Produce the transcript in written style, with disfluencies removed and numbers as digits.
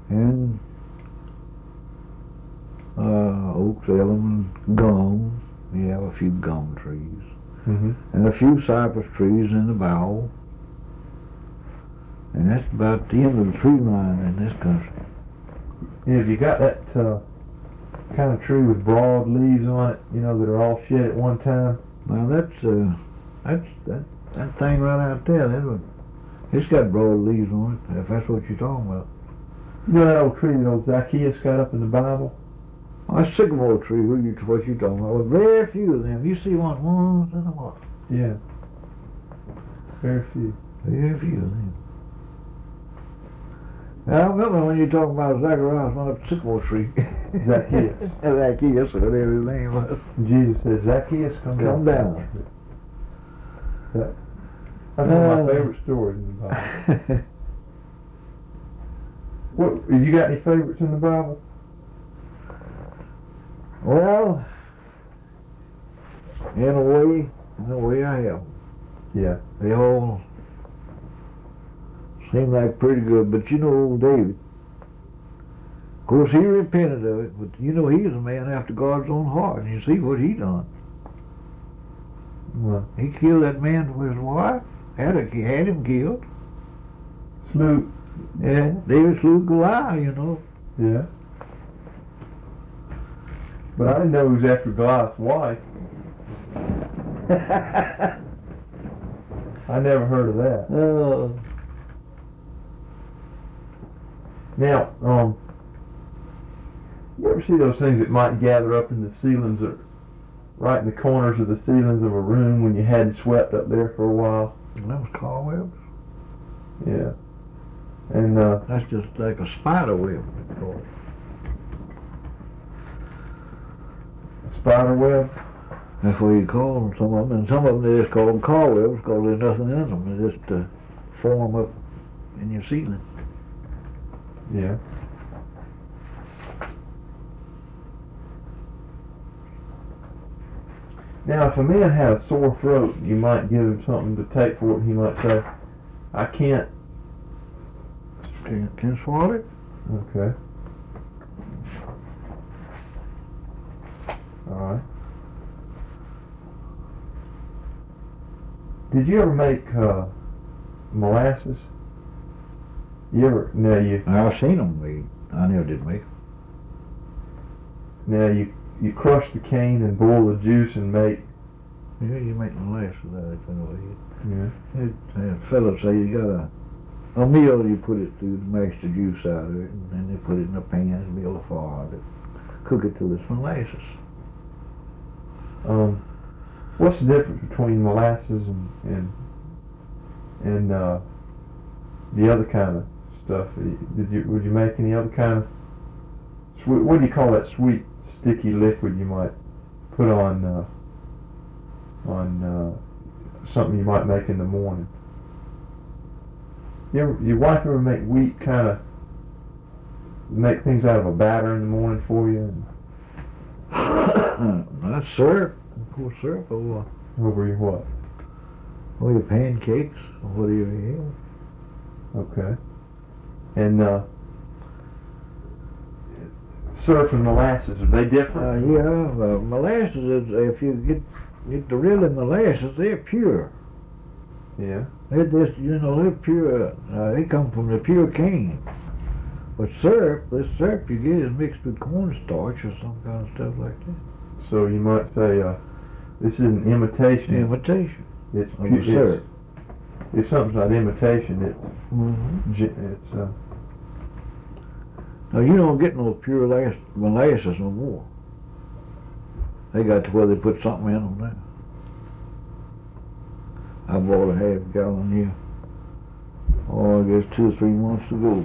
and oaks, elm, and gum. We have a few gum trees. Mm-hmm. And a few cypress trees in the bow. And that's about the end of the tree line in this country. Yeah, have you got that kind of tree with broad leaves on it, you know, that are all shed at one time? Well, that thing right out there, it's got broad leaves on it, if that's what you're talking about. You know that old tree that old Zacchaeus got up in the Bible? Oh, a sycamore tree, what you talking about? Well, very few of them. You see one once in a while. Yeah. Very few. Very few of them. I remember when you talking about Zacharias on a sycamore tree. Zacchaeus. Zacchaeus, whatever his name was. Jesus said, Zacchaeus, come down. That's one of my favorite stories in the Bible. What, you got any favorites in the Bible? Well, in a way I have. Yeah. They all seem like pretty good, but you know old David. Of course, he repented of it, but you know he's a man after God's own heart, and you see what he done. Well, He killed that man for his wife. He had him killed. Slew. Yeah, David slew Goliath, you know. Yeah. But I didn't know he was after Goliath's wife. I never heard of that. Now, you ever see those things that might gather up in the ceilings, or right in the corners of the ceilings of a room when you hadn't swept up there for a while? That was cobwebs. Yeah. And That's just like a spider web. spider web. That's what you call them, some of them. And some of them they just call them cobwebs because there's nothing in them. They just form up in your ceiling. Yeah. Now, if a man had a sore throat, you might give him something to take for it, and he might say, I can't. Can't swallow it? Okay. Alright. Did you ever make molasses? You ever? Now I've seen them made. I never did make them. Now you crush the cane and boil the juice and make. Yeah, you make molasses out of it. Yeah. Fellas say you got a meal you put it through to mash the juice out of it, and then they put it in a pan and build a fire of it. Cook it till it's molasses. What's the difference between molasses and the other kind of stuff? Would you make any other kind of sweet? What do you call that sweet sticky liquid you might put on something you might make in the morning? Your wife ever make wheat kind of make things out of a batter in the morning for you? That's syrup. Of course, syrup over your what? Or your pancakes, or whatever you have. Okay. And syrup and molasses, are they different? Molasses is, if you get the real molasses, they're pure. Yeah. They're pure. They come from the pure cane. But this syrup you get is mixed with cornstarch or some kind of stuff like that. So you might say this is an imitation. Imitation. It's of the syrup. If something's not imitation, it's Now you don't get no pure molasses no more. They got to where they put something in them now. I bought a half gallon here. I guess 2 or 3 months ago.